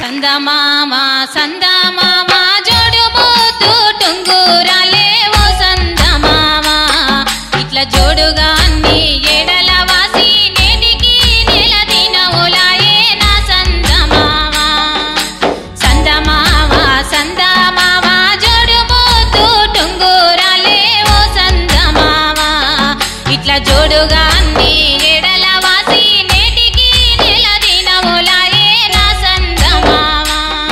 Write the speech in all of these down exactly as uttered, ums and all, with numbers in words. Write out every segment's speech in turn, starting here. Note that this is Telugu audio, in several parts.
సందమామ సందమామ జోడు మోతు టుంగురాలే ఓ సందమామ ఇట్లా జోడుగా అన్ని ఎడల వాసి నేటికి నెల దినవులాయే నా సందమామ సందమామ సందమామ జోడు మోతు టుంగురాలే ఓ సందమామ ఇట్లా జోడుగా అన్ని ఎడల వాసి నేటికి నెల దినవులాయే నా సందమామ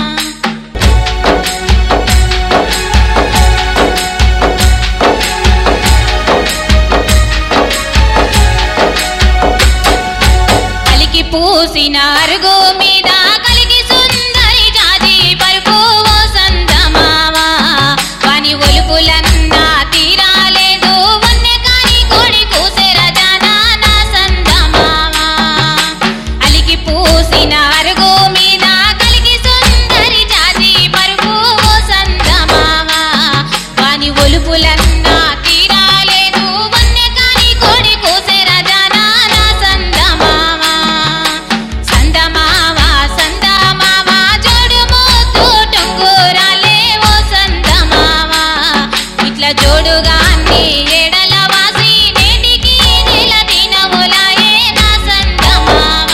కలికి పూసిన అరుగు మీద కలిగి సుందరి జాజి పరుపు ఓ సందమామ వాని ఒలుపులన్నా తీరాలేదు వన్నె కాని కోడి కూసెర జానా నా సందమామ అలికి పూసిన అరుగు మీద కలిగి సుందరి జాజి పరుపు ఓ సందమామ వాని ఒలుపులన్నా తీరాలేదు వన్నె కాని కోడి కూసెర జానా నా సందమామ సందమామ సందమామ జోడు మోతు టుంగురాలే ఓ సందమామ ఇట్లా జోడుగా అన్ని ఎడల వాసి నేటికి నెల దినములాయే నా సందమామ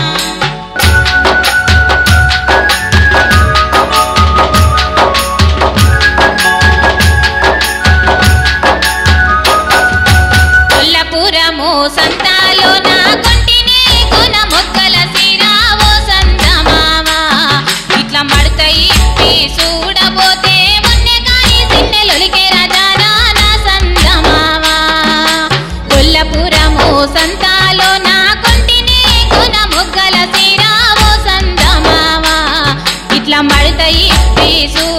కొల్లపురము సంతాలోన కొంటినే కొన మొక్కల సిరా ఓ సందమామ ఇట్లా మడత ఇప్పి చూడబోతే మొన్నె కాని సిన్నెలొలికే రజానా నా సందమామ కొల్లపురము సంతాలోన కొంటినే కొన మొక్కల సిరా ఓ సందమామ ఇట్లా మడత ఇప్పి